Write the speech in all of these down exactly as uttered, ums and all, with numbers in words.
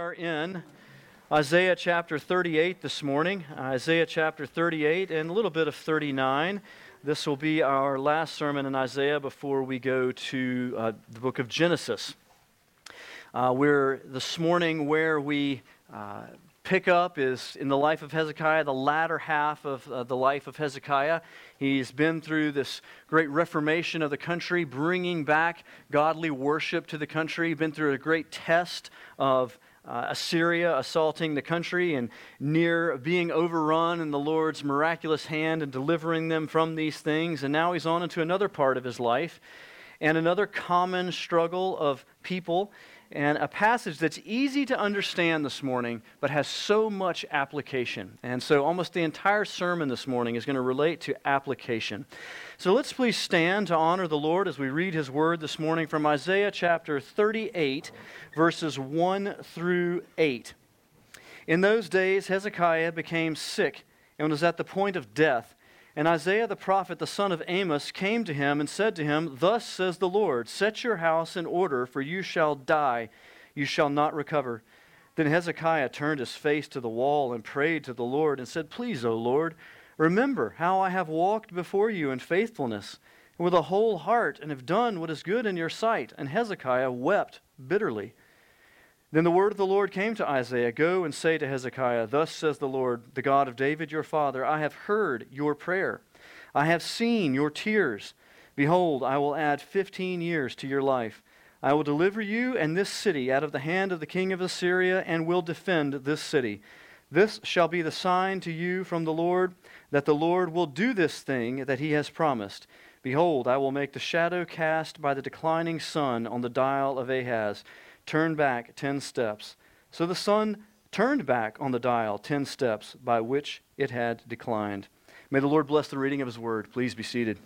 are in Isaiah chapter thirty-eight this morning, Isaiah chapter thirty-eight and a little bit of thirty-nine. This will be our last sermon in Isaiah before we go to uh, the book of Genesis. Uh, we're this morning where we uh, pick up is in the life of Hezekiah, the latter half of uh, the life of Hezekiah. He's been through this great reformation of the country, bringing back godly worship to the country, been through a great test of Uh, Assyria assaulting the country and near being overrun in the Lord's miraculous hand and delivering them from these things. And now he's on into another part of his life and another common struggle of people, and a passage that's easy to understand this morning but has so much application. And so almost the entire sermon this morning is going to relate to application. So let's please stand to honor the Lord as we read His Word this morning from Isaiah chapter thirty-eight, verses one through eight. In those days Hezekiah became sick and was at the point of death. And Isaiah the prophet, the son of Amos, came to him and said to him, "Thus says the Lord, set your house in order, for you shall die, you shall not recover." Then Hezekiah turned his face to the wall and prayed to the Lord and said, "Please, O Lord, remember how I have walked before you in faithfulness and with a whole heart and have done what is good in your sight." And Hezekiah wept bitterly. Then the word of the Lord came to Isaiah, "Go and say to Hezekiah, thus says the Lord, the God of David your father, I have heard your prayer. I have seen your tears. Behold, I will add fifteen years to your life. I will deliver you and this city out of the hand of the king of Assyria and will defend this city. This shall be the sign to you from the Lord, that the Lord will do this thing that he has promised. Behold, I will make the shadow cast by the declining sun on the dial of Ahaz. Turn back ten steps." So the sun turned back on the dial ten steps by which it had declined. May the Lord bless the reading of His Word. Please be seated.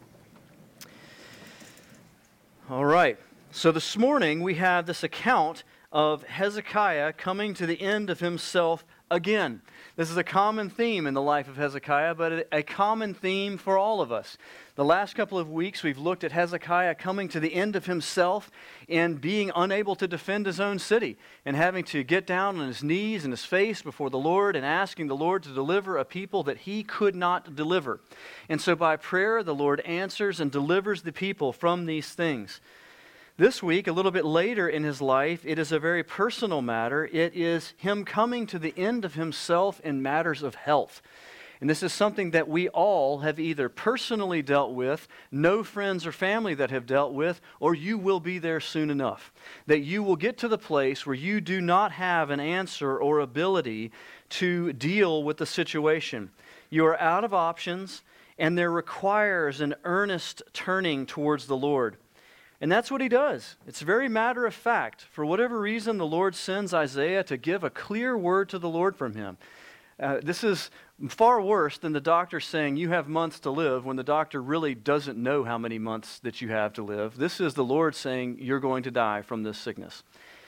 All right. So this morning we have this account of Hezekiah coming to the end of himself again. This is a common theme in the life of Hezekiah, but a common theme for all of us. The last couple of weeks we've looked at Hezekiah coming to the end of himself and being unable to defend his own city and having to get down on his knees and his face before the Lord and asking the Lord to deliver a people that he could not deliver. And so by prayer the Lord answers and delivers the people from these things. This week, a little bit later in his life, it is a very personal matter. It is him coming to the end of himself in matters of health. And this is something that we all have either personally dealt with, know friends or family that have dealt with, or you will be there soon enough. That you will get to the place where you do not have an answer or ability to deal with the situation. You are out of options, and there requires an earnest turning towards the Lord. And that's what he does. It's very matter of fact. For whatever reason, the Lord sends Isaiah to give a clear word to the Lord from him. Uh, this is far worse than the doctor saying you have months to live when the doctor really doesn't know how many months that you have to live. This is the Lord saying you're going to die from this sickness.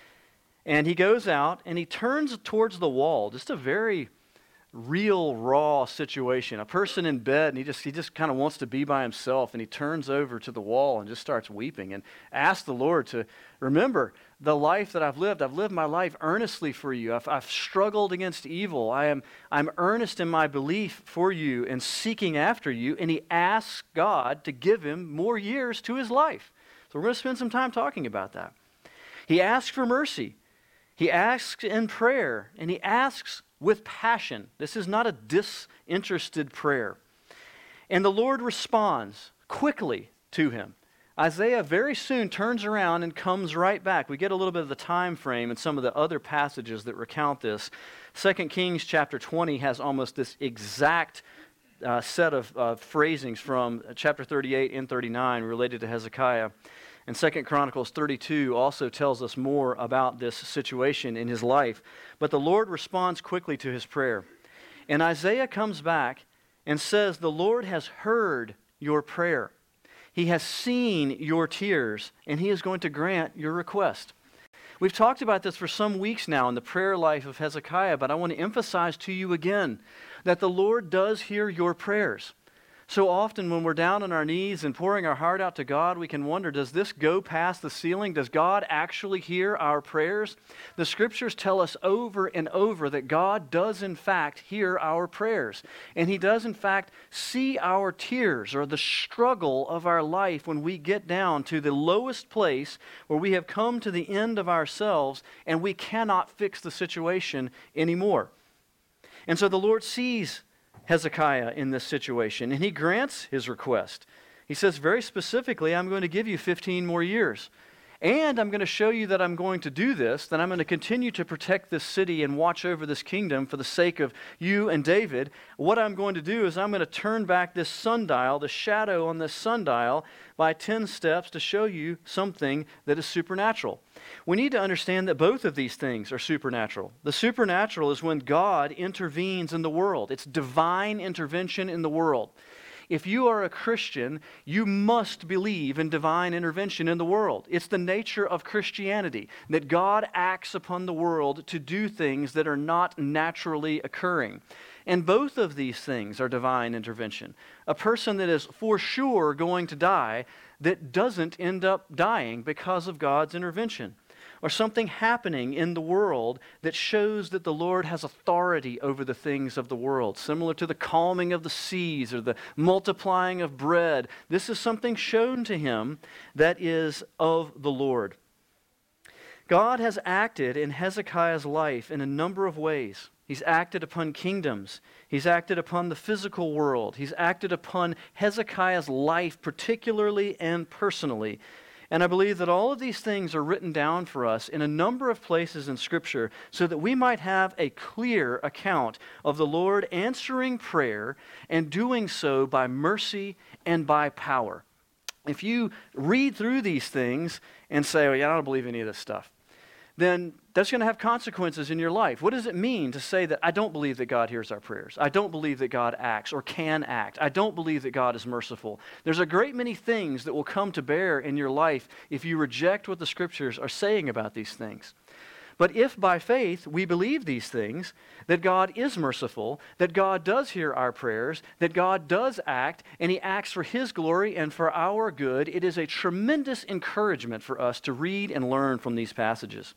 And he goes out and he turns towards the wall, just a very real, raw situation. A person in bed, and he just he just kind of wants to be by himself, and he turns over to the wall and just starts weeping and asks the Lord to remember the life that I've lived. I've lived my life earnestly for you. I've, I've struggled against evil. I am I'm earnest in my belief for you and seeking after you. And he asks God to give him more years to his life. So we're going to spend some time talking about that. He asks for mercy. He asks in prayer, and he asks with passion. This is not a disinterested prayer. And the Lord responds quickly to him. Isaiah very soon turns around and comes right back. We get a little bit of the time frame in some of the other passages that recount this. Second Kings chapter twenty has almost this exact uh, set of uh, phrasings from chapter thirty-eight and thirty-nine related to Hezekiah. And Second Chronicles thirty-two also tells us more about this situation in his life. But the Lord responds quickly to his prayer. And Isaiah comes back and says, "The Lord has heard your prayer. He has seen your tears, and he is going to grant your request." We've talked about this for some weeks now in the prayer life of Hezekiah, but I want to emphasize to you again that the Lord does hear your prayers. So often when we're down on our knees and pouring our heart out to God, we can wonder, does this go past the ceiling? Does God actually hear our prayers? The Scriptures tell us over and over that God does in fact hear our prayers. And He does in fact see our tears or the struggle of our life when we get down to the lowest place where we have come to the end of ourselves and we cannot fix the situation anymore. And so the Lord sees Hezekiah in this situation, and He grants his request. He says very specifically, I'm going to give you fifteen more years. And I'm going to show you that I'm going to do this, that I'm going to continue to protect this city and watch over this kingdom for the sake of you and David. What I'm going to do is I'm going to turn back this sundial, the shadow on this sundial, by ten steps to show you something that is supernatural. We need to understand that both of these things are supernatural. The supernatural is when God intervenes in the world. It's divine intervention in the world. If you are a Christian, you must believe in divine intervention in the world. It's the nature of Christianity, that God acts upon the world to do things that are not naturally occurring. And both of these things are divine intervention. A person that is for sure going to die that doesn't end up dying because of God's intervention. Or something happening in the world that shows that the Lord has authority over the things of the world, similar to the calming of the seas or the multiplying of bread. This is something shown to him that is of the Lord. God has acted in Hezekiah's life in a number of ways. He's acted upon kingdoms. He's acted upon the physical world. He's acted upon Hezekiah's life particularly and personally. And I believe that all of these things are written down for us in a number of places in Scripture so that we might have a clear account of the Lord answering prayer and doing so by mercy and by power. If you read through these things and say, oh yeah, I don't believe any of this stuff, then that's going to have consequences in your life. What does it mean to say that I don't believe that God hears our prayers? I don't believe that God acts or can act. I don't believe that God is merciful. There's a great many things that will come to bear in your life if you reject what the Scriptures are saying about these things. But if by faith we believe these things, that God is merciful, that God does hear our prayers, that God does act, and He acts for His glory and for our good, it is a tremendous encouragement for us to read and learn from these passages.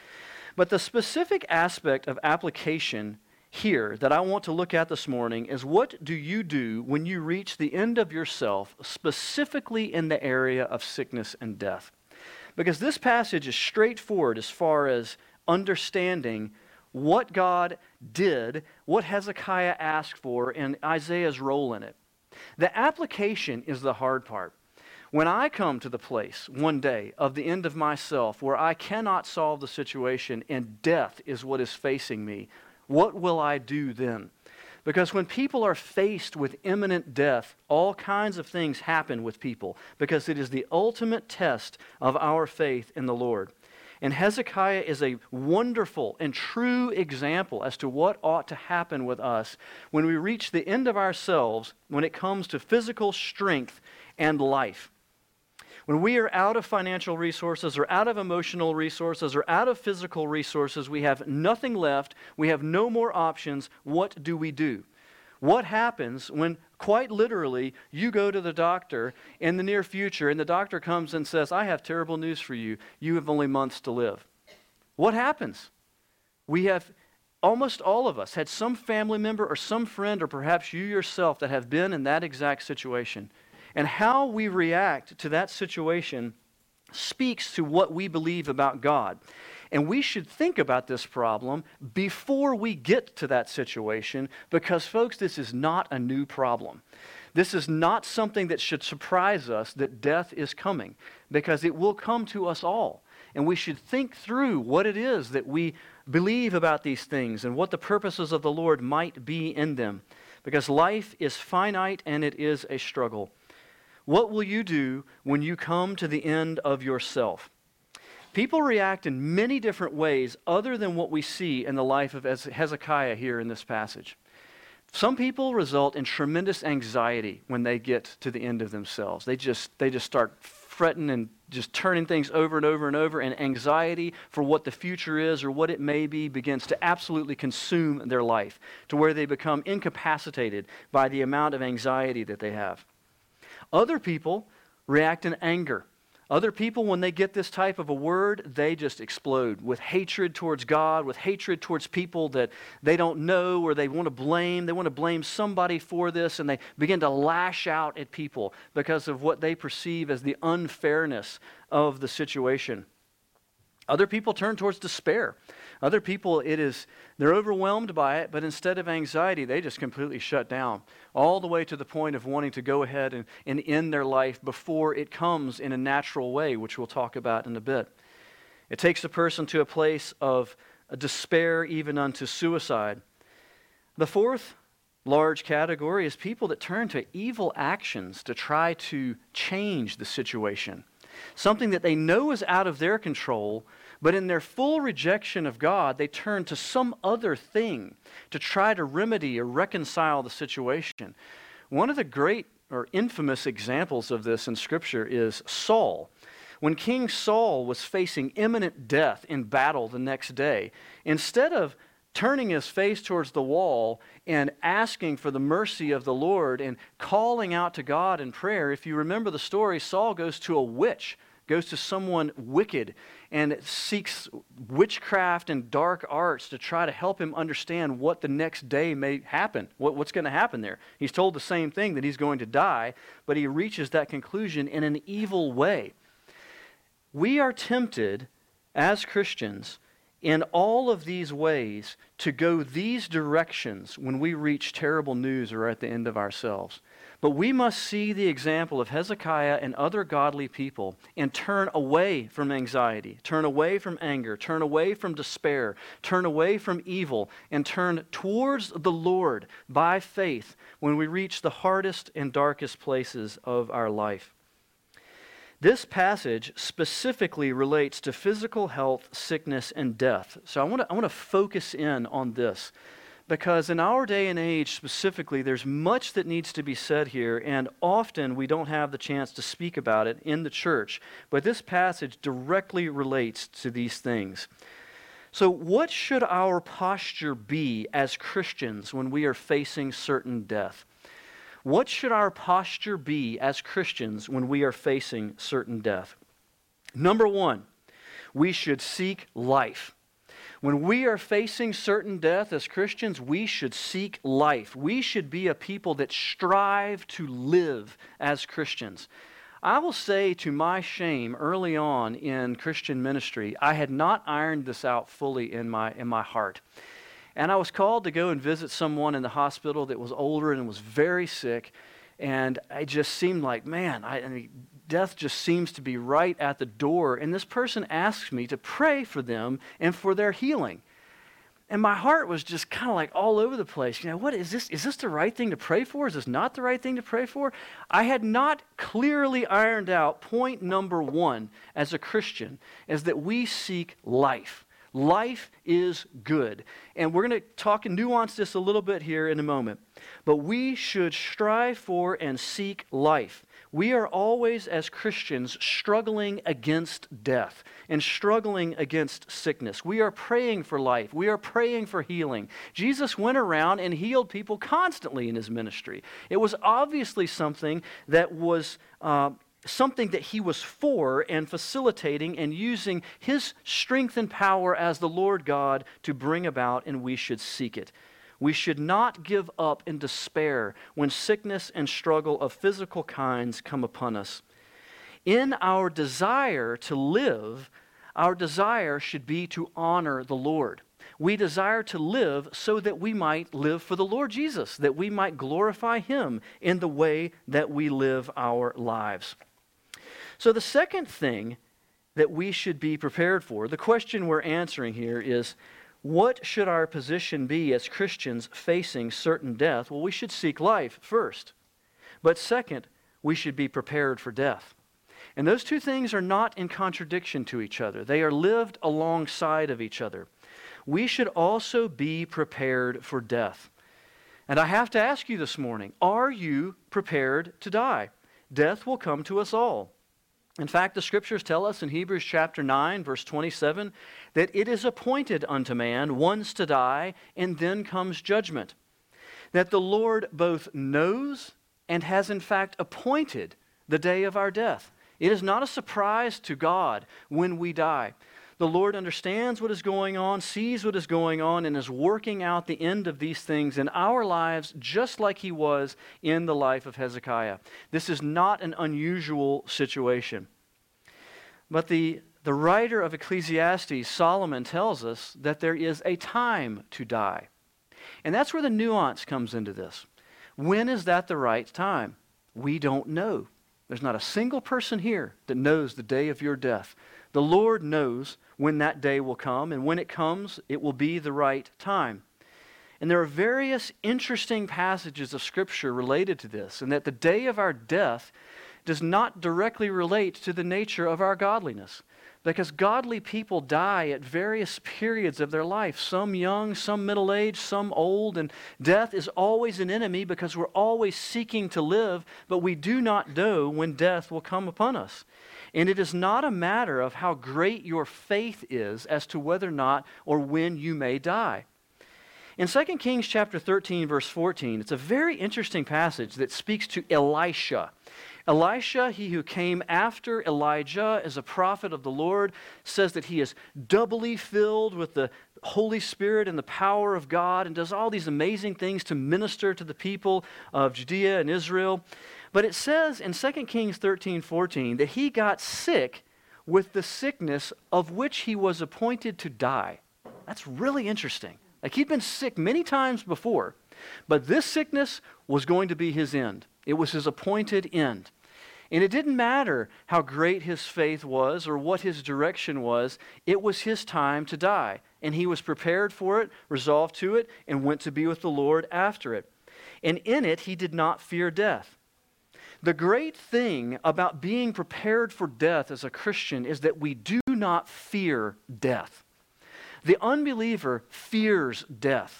But the specific aspect of application here that I want to look at this morning is, what do you do when you reach the end of yourself, specifically in the area of sickness and death? Because this passage is straightforward as far as understanding what God did, what Hezekiah asked for, and Isaiah's role in it. The application is the hard part. When I come to the place one day of the end of myself where I cannot solve the situation and death is what is facing me, what will I do then? Because when people are faced with imminent death, all kinds of things happen with people because it is the ultimate test of our faith in the Lord. And Hezekiah is a wonderful and true example as to what ought to happen with us when we reach the end of ourselves when it comes to physical strength and life. When we are out of financial resources or out of emotional resources or out of physical resources, we have nothing left, we have no more options, what do we do? What happens when, quite literally, you go to the doctor in the near future and the doctor comes and says, I have terrible news for you, you have only months to live? What happens? We have, almost all of us, had some family member or some friend or perhaps you yourself that have been in that exact situation. And how we react to that situation speaks to what we believe about God. And we should think about this problem before we get to that situation because, folks, this is not a new problem. This is not something that should surprise us that death is coming because it will come to us all. And we should think through what it is that we believe about these things and what the purposes of the Lord might be in them. Because life is finite and it is a struggle. What will you do when you come to the end of yourself? People react in many different ways other than what we see in the life of Hezekiah here in this passage. Some people result in tremendous anxiety when they get to the end of themselves. They just they just start fretting and just turning things over and over and over, and anxiety for what the future is or what it may be begins to absolutely consume their life to where they become incapacitated by the amount of anxiety that they have. Other people react in anger. Other people, when they get this type of a word, they just explode with hatred towards God, with hatred towards people that they don't know or they want to blame. They want to blame somebody for this, and they begin to lash out at people because of what they perceive as the unfairness of the situation. Other people turn towards despair. Other people, it is, they're overwhelmed by it, but instead of anxiety, they just completely shut down, all the way to the point of wanting to go ahead and, and end their life before it comes in a natural way, which we'll talk about in a bit. It takes a person to a place of despair, even unto suicide. The fourth large category is people that turn to evil actions to try to change the situation. Something that they know is out of their control, but in their full rejection of God, they turn to some other thing to try to remedy or reconcile the situation. One of the great or infamous examples of this in Scripture is Saul. When King Saul was facing imminent death in battle the next day, instead of turning his face towards the wall and asking for the mercy of the Lord and calling out to God in prayer, if you remember the story, Saul goes to a witch, goes to someone wicked, and seeks witchcraft and dark arts to try to help him understand what the next day may happen, what, what's going to happen there. He's told the same thing, that he's going to die, but he reaches that conclusion in an evil way. We are tempted as Christians in all of these ways to go these directions when we reach terrible news or at the end of ourselves. But we must see the example of Hezekiah and other godly people and turn away from anxiety, turn away from anger, turn away from despair, turn away from evil, and turn towards the Lord by faith when we reach the hardest and darkest places of our life. This passage specifically relates to physical health, sickness, and death. So I want to I want to focus in on this, because in our day and age specifically, there's much that needs to be said here, and often we don't have the chance to speak about it in the church. But this passage directly relates to these things. So what should our posture be as Christians when we are facing certain death? What should our posture be as Christians when we are facing certain death? Number one, we should seek life. When we are facing certain death as Christians, we should seek life. We should be a people that strive to live as Christians. I will say, to my shame, early on in Christian ministry, I had not ironed this out fully in my in my heart. And I was called to go and visit someone in the hospital that was older and was very sick. And it just seemed like, man, I, I mean, death just seems to be right at the door. And this person asked me to pray for them and for their healing. And my heart was just kind of like all over the place. You know, what is this? Is this the right thing to pray for? Is this not the right thing to pray for? I had not clearly ironed out point number one as a Christian, is that we seek life. Life is good. And we're going to talk and nuance this a little bit here in a moment. But we should strive for and seek life. We are always, as Christians, struggling against death and struggling against sickness. We are praying for life. We are praying for healing. Jesus went around and healed people constantly in his ministry. It was obviously something that was uh, something that he was for and facilitating and using his strength and power as the Lord God to bring about, and we should seek it. We should not give up in despair when sickness and struggle of physical kinds come upon us. In our desire to live, our desire should be to honor the Lord. We desire to live so that we might live for the Lord Jesus, that we might glorify him in the way that we live our lives. So the second thing that we should be prepared for, the question we're answering here is, what should our position be as Christians facing certain death? Well, we should seek life first. But second, we should be prepared for death. And those two things are not in contradiction to each other. They are lived alongside of each other. We should also be prepared for death. And I have to ask you this morning, are you prepared to die? Death will come to us all. In fact, the Scriptures tell us in Hebrews chapter nine, verse twenty-seven, that it is appointed unto man once to die, and then comes judgment. That the Lord both knows and has in fact appointed the day of our death. It is not a surprise to God when we die. The Lord understands what is going on, sees what is going on, and is working out the end of these things in our lives just like He was in the life of Hezekiah. This is not an unusual situation. But the, the writer of Ecclesiastes, Solomon, tells us that there is a time to die. And that's where the nuance comes into this. When is that the right time? We don't know. There's not a single person here that knows the day of your death. The Lord knows when that day will come, and when it comes, it will be the right time. And there are various interesting passages of Scripture related to this, and that the day of our death does not directly relate to the nature of our godliness. Because godly people die at various periods of their life, some young, some middle-aged, some old, and death is always an enemy because we're always seeking to live, but we do not know when death will come upon us. And it is not a matter of how great your faith is as to whether or not or when you may die. In Second Kings chapter thirteen, verse fourteen, it's a very interesting passage that speaks to Elisha. Elisha, he who came after Elijah as a prophet of the Lord, says that he is doubly filled with the Holy Spirit and the power of God and does all these amazing things to minister to the people of Judea and Israel. But it says in Second Kings thirteen fourteen that he got sick with the sickness of which he was appointed to die. That's really interesting. Like he'd been sick many times before, but this sickness was going to be his end. It was his appointed end. And it didn't matter how great his faith was or what his direction was. It was his time to die. And he was prepared for it, resolved to it, and went to be with the Lord after it. And in it, he did not fear death. The great thing about being prepared for death as a Christian is that we do not fear death. The unbeliever fears death.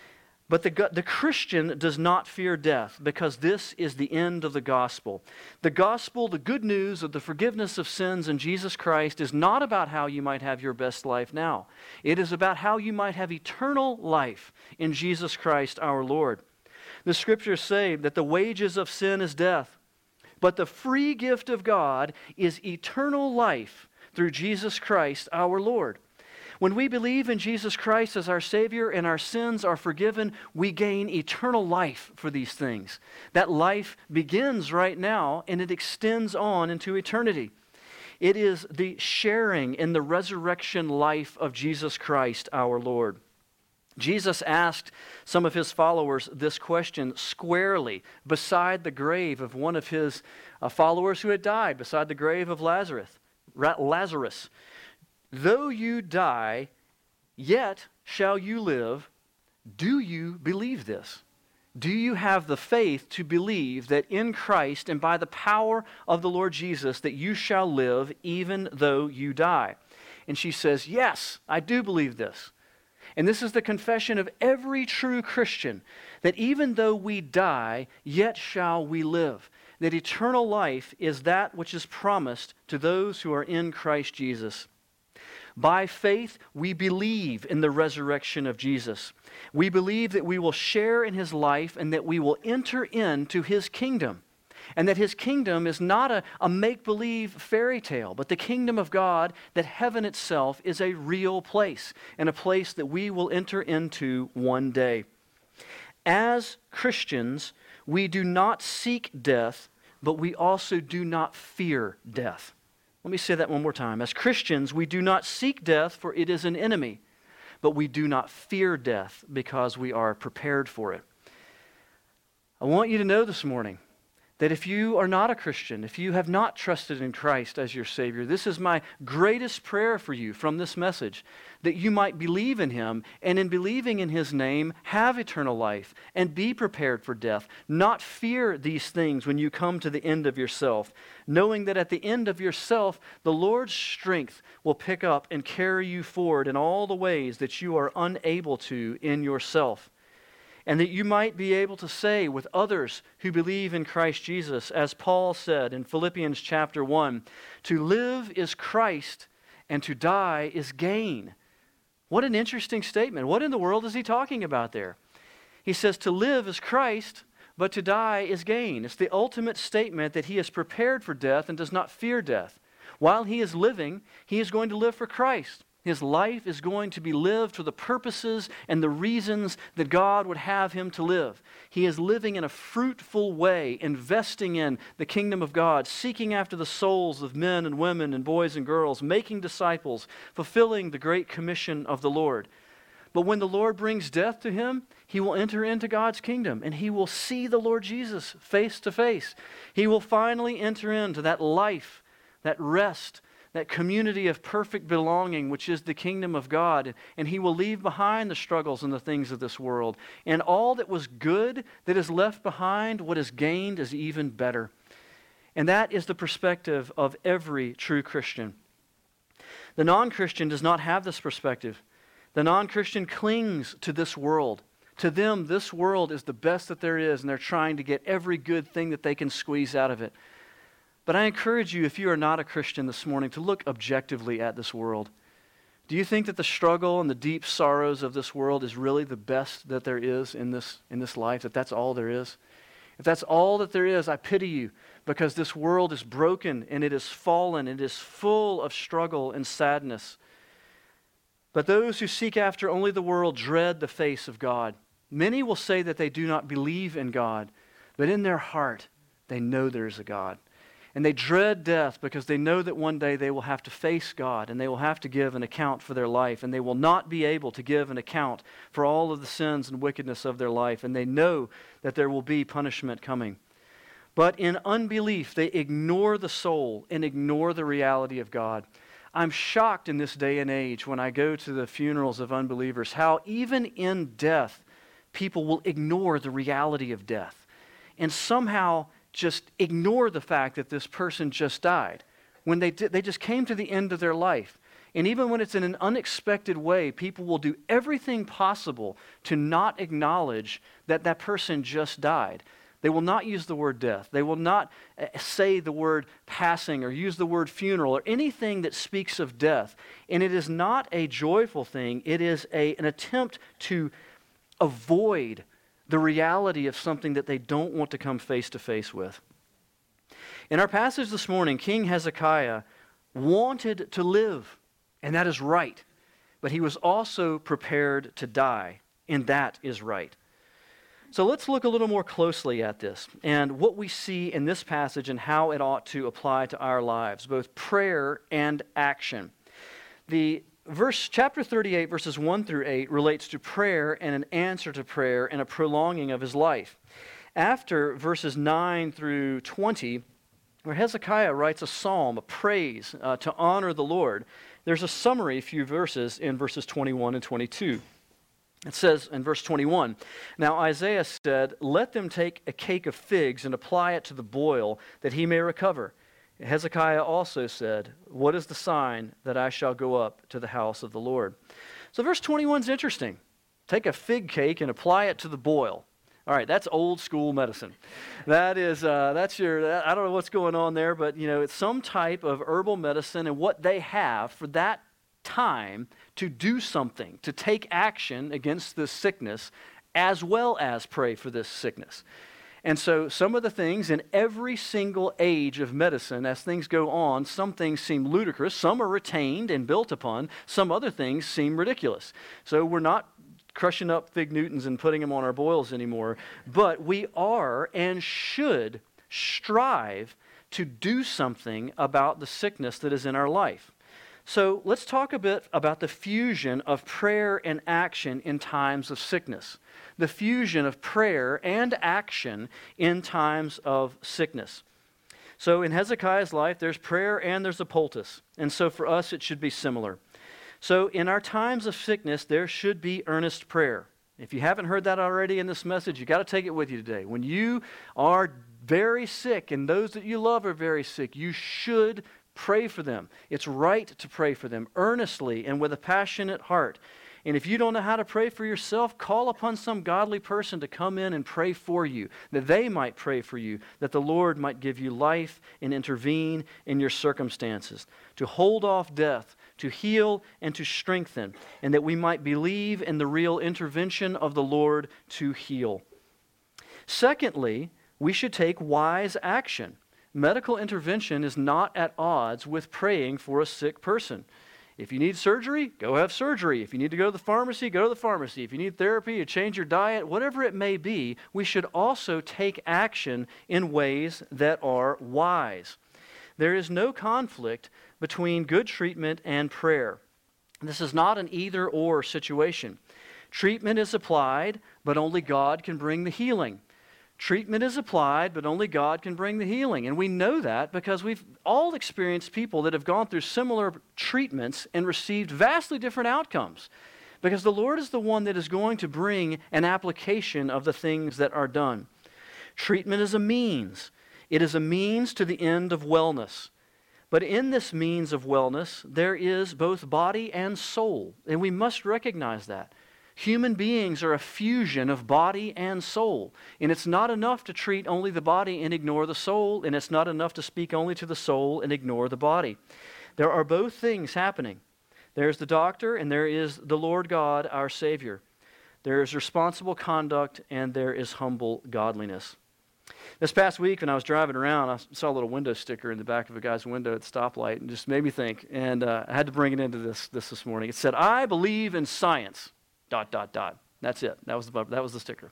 But the, the Christian does not fear death because this is the end of the gospel. The gospel, the good news of the forgiveness of sins in Jesus Christ is not about how you might have your best life now. It is about how you might have eternal life in Jesus Christ our Lord. The Scriptures say that the wages of sin is death, but the free gift of God is eternal life through Jesus Christ our Lord. When we believe in Jesus Christ as our Savior and our sins are forgiven, we gain eternal life for these things. That life begins right now and it extends on into eternity. It is the sharing in the resurrection life of Jesus Christ our Lord. Jesus asked some of his followers this question squarely beside the grave of one of his uh, followers who had died, beside the grave of Lazarus. Lazarus. Though you die, yet shall you live. Do you believe this? Do you have the faith to believe that in Christ and by the power of the Lord Jesus that you shall live even though you die? And she says, yes, I do believe this. And this is the confession of every true Christian, that even though we die, yet shall we live. That eternal life is that which is promised to those who are in Christ Jesus. By faith, we believe in the resurrection of Jesus. We believe that we will share in His life and that we will enter into His kingdom. And that His kingdom is not a, a make-believe fairy tale, but the kingdom of God, that heaven itself is a real place and a place that we will enter into one day. As Christians, we do not seek death, but we also do not fear death. Let me say that one more time. As Christians, we do not seek death, for it is an enemy, but we do not fear death because we are prepared for it. I want you to know this morning that if you are not a Christian, if you have not trusted in Christ as your Savior, this is my greatest prayer for you from this message, that you might believe in Him, and in believing in His name, have eternal life, and be prepared for death. Not fear these things when you come to the end of yourself, knowing that at the end of yourself, the Lord's strength will pick up and carry you forward in all the ways that you are unable to in yourself. and that you might be able to say with others who believe in Christ Jesus, as Paul said in Philippians chapter one, to live is Christ and to die is gain. What an interesting statement. What in the world is he talking about there? He says to live is Christ, but to die is gain. It's the ultimate statement that he is prepared for death and does not fear death. While he is living, he is going to live for Christ. His life is going to be lived for the purposes and the reasons that God would have him to live. He is living in a fruitful way, investing in the kingdom of God, seeking after the souls of men and women and boys and girls, making disciples, fulfilling the great commission of the Lord. But when the Lord brings death to him, he will enter into God's kingdom and he will see the Lord Jesus face to face. He will finally enter into that life, that rest, that community of perfect belonging, which is the kingdom of God. And he will leave behind the struggles and the things of this world. And all that was good that is left behind, what is gained is even better. And that is the perspective of every true Christian. The non-Christian does not have this perspective. The non-Christian clings to this world. To them, this world is the best that there is, and they're trying to get every good thing that they can squeeze out of it. But I encourage you, if you are not a Christian this morning, to look objectively at this world. Do you think that the struggle and the deep sorrows of this world is really the best that there is in this, in this life, that that's all there is? If that's all that there is, I pity you, because this world is broken and it is fallen. It is full of struggle and sadness. But those who seek after only the world dread the face of God. Many will say that they do not believe in God, but in their heart they know there is a God. And they dread death because they know that one day they will have to face God and they will have to give an account for their life, and they will not be able to give an account for all of the sins and wickedness of their life, and they know that there will be punishment coming. But in unbelief, they ignore the soul and ignore the reality of God. I'm shocked in this day and age when I go to the funerals of unbelievers how even in death, people will ignore the reality of death and somehow just ignore the fact that this person just died when they did, they just came to the end of their life. And even when it's in an unexpected way, people will do everything possible to not acknowledge that that person just died. They will not use the word death. They will not say the word passing or use the word funeral or anything that speaks of death. And it is not a joyful thing. It is a, an attempt to avoid the reality of something that they don't want to come face to face with. In our passage this morning, King Hezekiah wanted to live, and that is right. But he was also prepared to die, and that is right. So let's look a little more closely at this and what we see in this passage and how it ought to apply to our lives, both prayer and action. The verse, chapter thirty-eight, verses one through eight, relates to prayer and an answer to prayer and a prolonging of his life. After verses nine through twenty, where Hezekiah writes a psalm, a praise uh, to honor the Lord, there's a summary few verses in verses twenty-one and twenty-two. It says in verse twenty-one, "Now Isaiah said, 'Let them take a cake of figs and apply it to the boil, that he may recover.' Hezekiah also said, 'What is the sign that I shall go up to the house of the Lord?'" So verse twenty-one is interesting. Take a fig cake and apply it to the boil. All right, that's old school medicine. That is, uh, that's your, I don't know what's going on there, but you know, it's some type of herbal medicine and what they have for that time to do something, to take action against this sickness, as well as pray for this sickness. And so some of the things in every single age of medicine, as things go on, some things seem ludicrous, some are retained and built upon, some other things seem ridiculous. So we're not crushing up fig Newtons and putting them on our boils anymore, but we are and should strive to do something about the sickness that is in our life. So let's talk a bit about the fusion of prayer and action in times of sickness. The fusion of prayer and action in times of sickness. So in Hezekiah's life, there's prayer and there's a poultice. And so for us, it should be similar. So in our times of sickness, there should be earnest prayer. If you haven't heard that already in this message, you got to take it with you today. When you are very sick and those that you love are very sick, you should pray for them. It's right to pray for them earnestly and with a passionate heart. And if you don't know how to pray for yourself, call upon some godly person to come in and pray for you, that they might pray for you, that the Lord might give you life and intervene in your circumstances, to hold off death, to heal and to strengthen, and that we might believe in the real intervention of the Lord to heal. Secondly, we should take wise action. Medical intervention is not at odds with praying for a sick person. If you need surgery, go have surgery. If you need to go to the pharmacy, go to the pharmacy. If you need therapy, to change your diet, whatever it may be, we should also take action in ways that are wise. There is no conflict between good treatment and prayer. This is not an either-or situation. Treatment is applied, but only God can bring the healing. Treatment is applied, but only God can bring the healing. And we know that because we've all experienced people that have gone through similar treatments and received vastly different outcomes. Because the Lord is the one that is going to bring an application of the things that are done. Treatment is a means. It is a means to the end of wellness. But in this means of wellness, there is both body and soul. And we must recognize that. Human beings are a fusion of body and soul. And it's not enough to treat only the body and ignore the soul, and it's not enough to speak only to the soul and ignore the body. There are both things happening. There's the doctor, and there is the Lord God, our Savior. There is responsible conduct, and there is humble godliness. This past week, when I was driving around, I saw a little window sticker in the back of a guy's window at the stoplight, and just made me think, and uh, I had to bring it into this, this this morning. It said, "I believe in science." Dot, dot, dot. That's it. That was the, that was the sticker.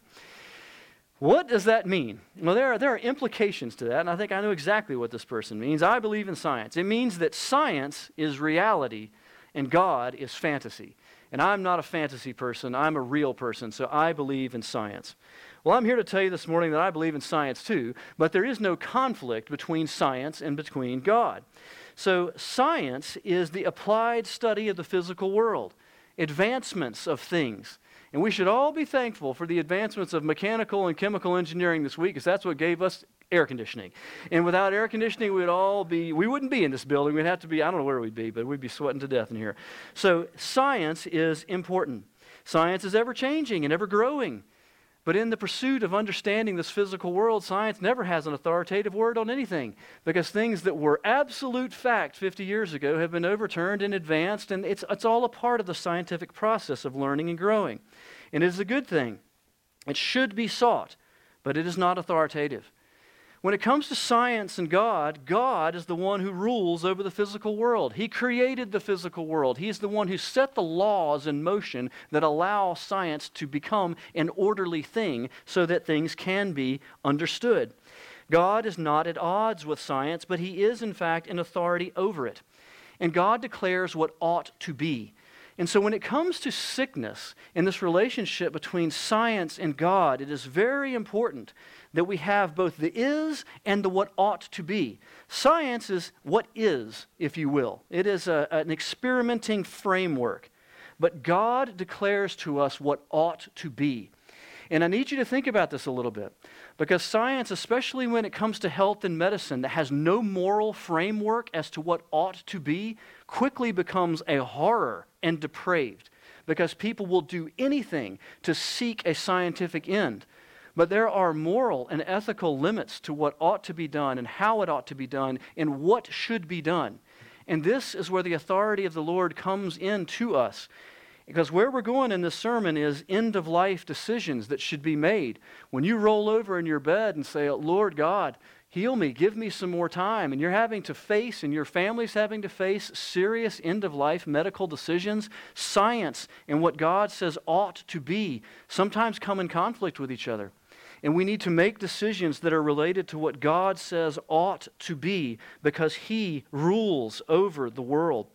What does that mean? Well, there are, there are implications to that, and I think I know exactly what this person means. I believe in science. It means that science is reality and God is fantasy. And I'm not a fantasy person. I'm a real person, so I believe in science. Well, I'm here to tell you this morning that I believe in science too, but there is no conflict between science and between God. So science is the applied study of the physical world. Advancements of things. And we should all be thankful for the advancements of mechanical and chemical engineering this week, because that's what gave us air conditioning. And without air conditioning, we'd all be, we wouldn't be in this building. We'd have to be, I don't know where we'd be, but we'd be sweating to death in here. So science is important. Science is ever changing and ever growing. But in the pursuit of understanding this physical world, science never has an authoritative word on anything, because things that were absolute fact fifty years ago have been overturned and advanced, and it's, it's all a part of the scientific process of learning and growing. And it is a good thing. It should be sought, but it is not authoritative. When it comes to science and God, God is the one who rules over the physical world. He created the physical world. He is the one who set the laws in motion that allow science to become an orderly thing so that things can be understood. God is not at odds with science, but He is, in fact, an authority over it. And God declares what ought to be. And so when it comes to sickness in this relationship between science and God, it is very important that we have both the is and the what ought to be. Science is what is, if you will. It is a, an experimenting framework. But God declares to us what ought to be. And I need you to think about this a little bit, because science, especially when it comes to health and medicine, that has no moral framework as to what ought to be, quickly becomes a horror and depraved, because people will do anything to seek a scientific end. But there are moral and ethical limits to what ought to be done and how it ought to be done and what should be done. And this is where the authority of the Lord comes in to us. Because where we're going in this sermon is end-of-life decisions that should be made. When you roll over in your bed and say, "Lord God, heal me, give me some more time," and you're having to face, and your family's having to face serious end-of-life medical decisions, science and what God says ought to be sometimes come in conflict with each other. And we need to make decisions that are related to what God says ought to be, because He rules over the world.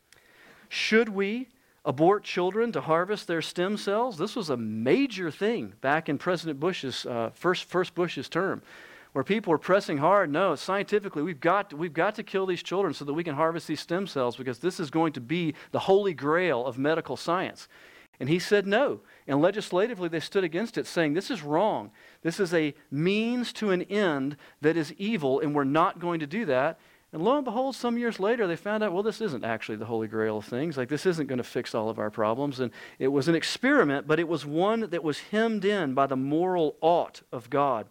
Should we abort children to harvest their stem cells? This was a major thing back in President Bush's uh, first first Bush's term, where people were pressing hard. No, scientifically, we've got we've got to kill these children so that we can harvest these stem cells, because this is going to be the holy grail of medical science. And he said no. And legislatively, they stood against it, saying this is wrong. This is a means to an end that is evil, and we're not going to do that. And lo and behold, some years later, they found out, well, this isn't actually the Holy Grail of things. Like, this isn't going to fix all of our problems. And it was an experiment, but it was one that was hemmed in by the moral ought of God.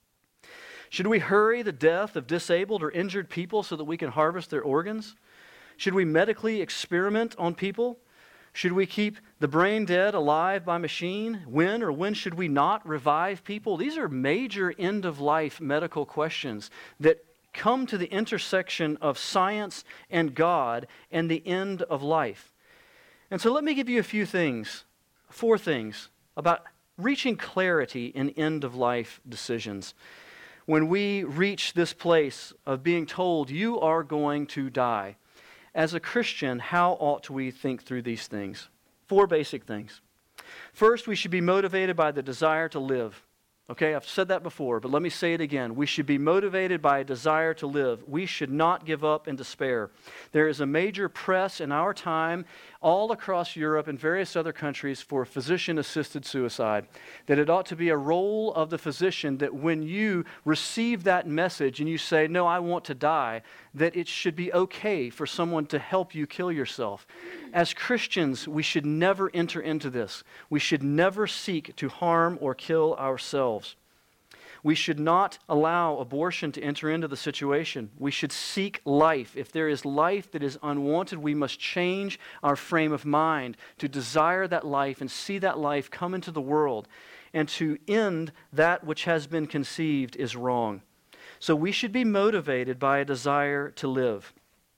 Should we hurry the death of disabled or injured people so that we can harvest their organs? Should we medically experiment on people? Should we keep the brain dead alive by machine? When or when should we not revive people? These are major end-of-life medical questions that come to the intersection of science and God and the end of life. And so let me give you a few things, four things, about reaching clarity in end-of-life decisions. When we reach this place of being told, you are going to die, as a Christian, how ought we think through these things? Four basic things. First, we should be motivated by the desire to live. Okay, I've said that before, but let me say it again. We should be motivated by a desire to live. We should not give up in despair. There is a major press in our time all across Europe and various other countries for physician-assisted suicide. That it ought to be a role of the physician that when you receive that message and you say, no, I want to die, that it should be okay for someone to help you kill yourself. As Christians, we should never enter into this. We should never seek to harm or kill ourselves. We should not allow abortion to enter into the situation. We should seek life. If there is life that is unwanted, we must change our frame of mind to desire that life and see that life come into the world. And to end that which has been conceived is wrong. So we should be motivated by a desire to live.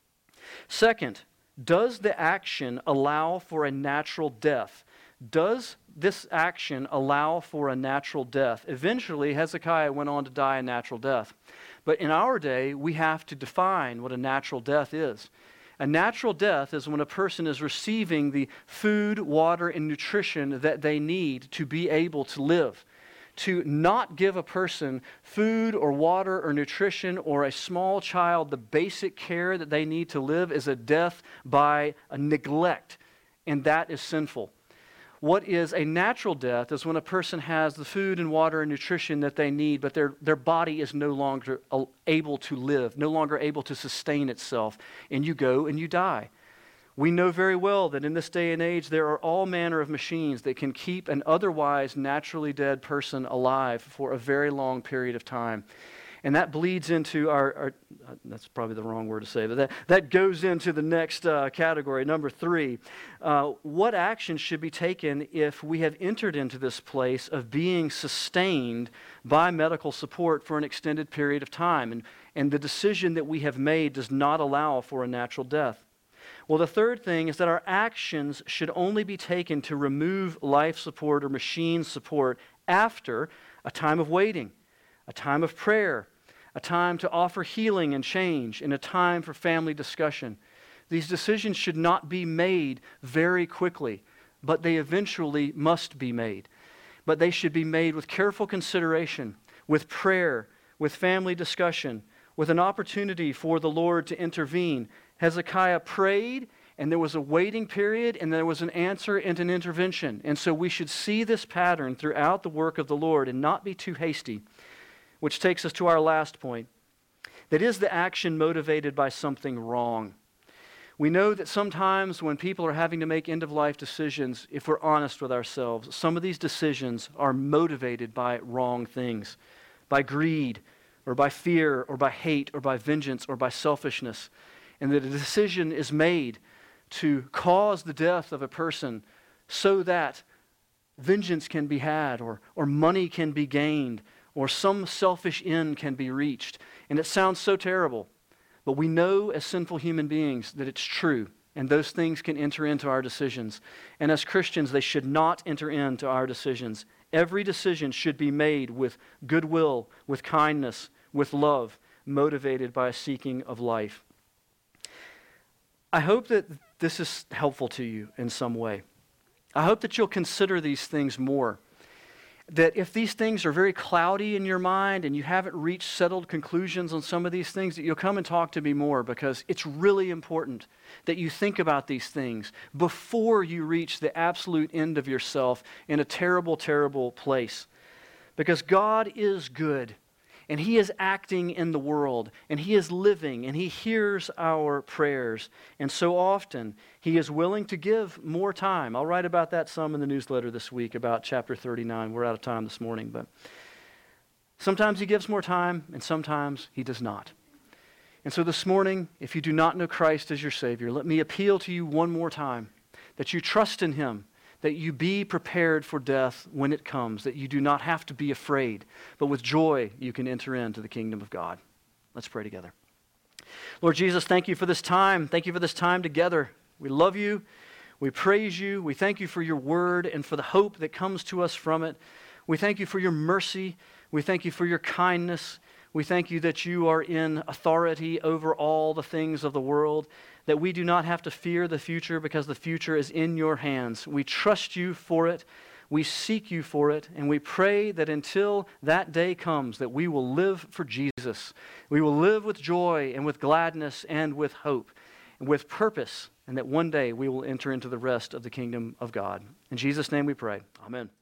Second, does the action allow for a natural death? Does this action allow for a natural death? Eventually, Hezekiah went on to die a natural death. But in our day, we have to define what a natural death is. A natural death is when a person is receiving the food, water, and nutrition that they need to be able to live. To not give a person food or water or nutrition or a small child the basic care that they need to live is a death by a neglect, and that is sinful. What is a natural death is when a person has the food and water and nutrition that they need, but their, their body is no longer able to live, no longer able to sustain itself, and you go and you die. We know very well that in this day and age there are all manner of machines that can keep an otherwise naturally dead person alive for a very long period of time. And that bleeds into our, our uh, that's probably the wrong word to say, but that, that goes into the next uh, category, number three. Uh, what action should be taken if we have entered into this place of being sustained by medical support for an extended period of time, and, and the decision that we have made does not allow for a natural death? Well, the third thing is that our actions should only be taken to remove life support or machine support after a time of waiting, a time of prayer, a time to offer healing and change, and a time for family discussion. These decisions should not be made very quickly, but they eventually must be made. But they should be made with careful consideration, with prayer, with family discussion, with an opportunity for the Lord to intervene. Hezekiah prayed, and there was a waiting period, and there was an answer and an intervention. And so we should see this pattern throughout the work of the Lord and not be too hasty. Which takes us to our last point. That is the action motivated by something wrong. We know that sometimes when people are having to make end-of-life decisions, if we're honest with ourselves, some of these decisions are motivated by wrong things. By greed, or by fear, or by hate, or by vengeance, or by selfishness. And that a decision is made to cause the death of a person so that vengeance can be had, or, or money can be gained, or some selfish end can be reached. And it sounds so terrible, but we know as sinful human beings that it's true, and those things can enter into our decisions. And as Christians, they should not enter into our decisions. Every decision should be made with goodwill, with kindness, with love, motivated by a seeking of life. I hope that this is helpful to you in some way. I hope that you'll consider these things more. That if these things are very cloudy in your mind and you haven't reached settled conclusions on some of these things, that you'll come and talk to me more, because it's really important that you think about these things before you reach the absolute end of yourself in a terrible, terrible place. Because God is good, and He is acting in the world, and He is living, and He hears our prayers. And so often, He is willing to give more time. I'll write about that some in the newsletter this week about chapter thirty-nine. We're out of time this morning, but sometimes He gives more time, and sometimes He does not. And so this morning, if you do not know Christ as your Savior, let me appeal to you one more time, that you trust in Him, that you be prepared for death when it comes, that you do not have to be afraid, but with joy you can enter into the kingdom of God. Let's pray together. Lord Jesus, thank you for this time. Thank you for this time together. We love you. We praise you. We thank you for your word and for the hope that comes to us from it. We thank you for your mercy. We thank you for your kindness. We thank you that you are in authority over all the things of the world, that we do not have to fear the future because the future is in your hands. We trust you for it. We seek you for it. And we pray that until that day comes, that we will live for Jesus. We will live with joy and with gladness and with hope and with purpose, and that one day we will enter into the rest of the kingdom of God. In Jesus' name we pray. Amen.